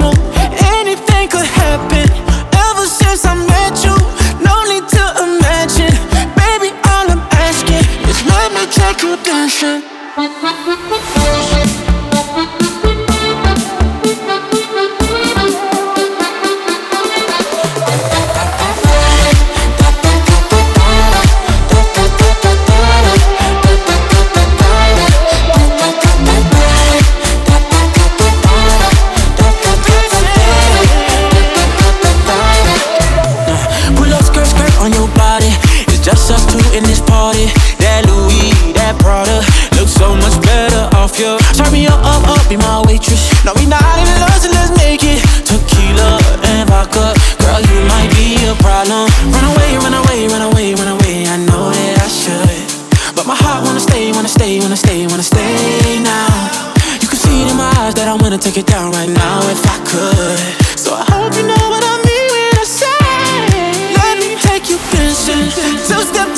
emotional. Anything could happen. Ever since I met you, no need to imagine. Baby, all I'm asking is let me take you dancing. On your body, it's just us two in this party. That Louis, that Prada, looks so much better off you. Turn me up, be my waitress. No, we not even love, so let's make it tequila and vodka. Girl, you might be a problem. Run away, run away, run away, run away. I know that I should, but my heart wanna stay, wanna stay, wanna stay, wanna stay now. You can see it in my eyes that I wanna take it down right now if I could. So I hope you know what I mean when I say, let me take you dancing. Two-step